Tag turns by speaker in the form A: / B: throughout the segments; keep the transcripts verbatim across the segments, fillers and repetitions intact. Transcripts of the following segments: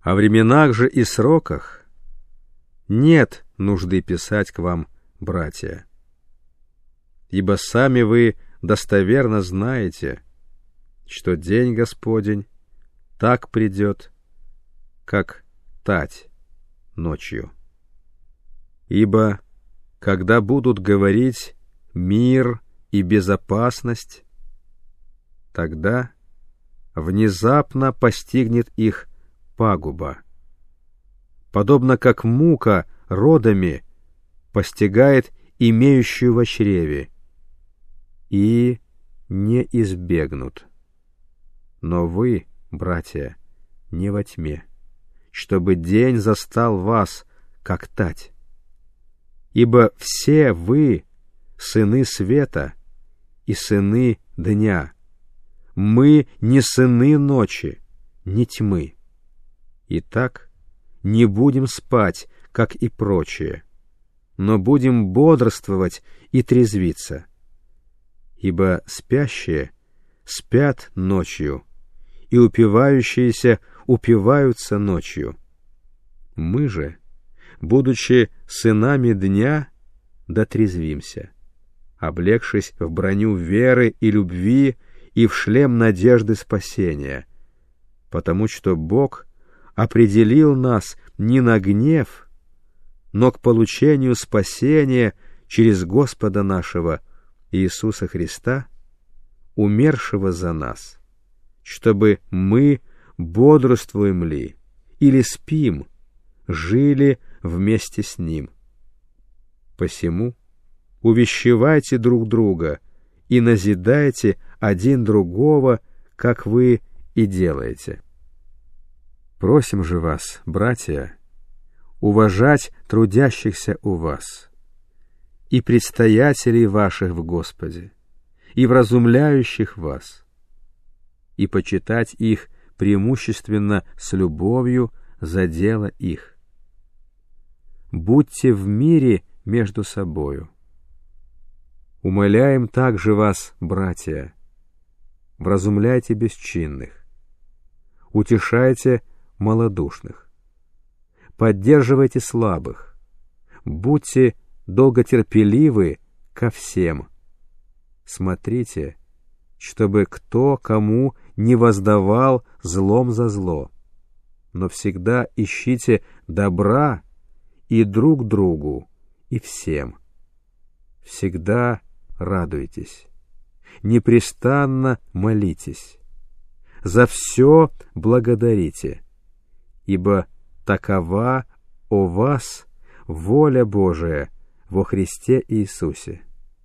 A: О временах же и сроках нет нужды писать к вам, братья, ибо сами вы достоверно знаете, что день Господень так придет, как тать ночью. Ибо когда будут говорить мир и безопасность, тогда внезапно постигнет их пагуба, подобно как мука родами постигает имеющую во чреве, и не избегнут. Но вы, братья, не во тьме, чтобы день застал вас, как тать. Ибо все вы сыны света и сыны дня. Мы не сыны ночи, не тьмы. Итак, не будем спать, как и прочие, но будем бодрствовать и трезвиться. Ибо спящие спят ночью, и упивающиеся упиваются ночью. Мы же, будучи сынами дня, дотрезвимся, облегшись в броню веры и любви и в шлем надежды спасения, потому что Бог определил нас не на гнев, но к получению спасения через Господа нашего Иисуса Христа, умершего за нас, чтобы мы, бодрствуем ли или спим, жили вместе с Ним. Посему увещевайте друг друга и назидайте один другого, как вы и делаете. Просим же вас, братья, уважать трудящихся у вас и предстоятелей ваших в Господе, и вразумляющих вас, и почитать их преимущественно с любовью за дело их. Будьте в мире между собою. Умоляем также вас, братья, вразумляйте бесчинных, утешайте малодушных, поддерживайте слабых, будьте долготерпеливы ко всем. Смотрите, чтобы кто кому не воздавал злом за зло, но всегда ищите добра и друг другу, и всем. Всегда радуйтесь, непрестанно молитесь, за все благодарите, ибо такова о вас воля Божия во Христе Иисусе.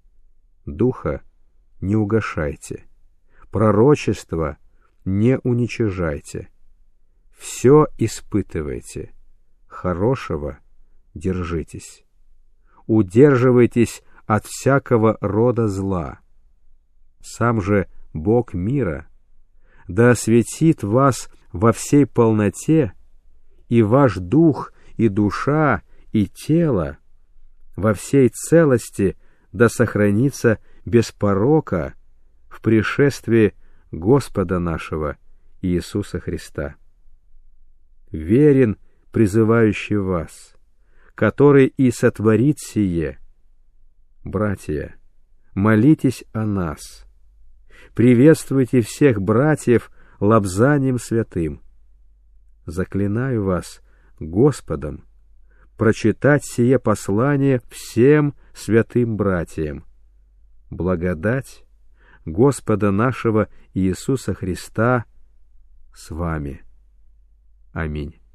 A: Духа не угашайте, пророчество не уничижайте, все испытывайте, хорошего держитесь, удерживайтесь от всякого рода зла. Сам же Бог мира да осветит вас во всей полноте, и ваш дух, и душа, и тело во всей целости да сохранится без порока в пришествии Господа нашего Иисуса Христа. Верен призывающий вас, который и сотворит сие. Братья, молитесь о нас. Приветствуйте всех братьев лобзанием святым. Заклинаю вас Господом прочитать сие послание всем святым братьям. Благодать Господа нашего Иисуса Христа с вами. Аминь.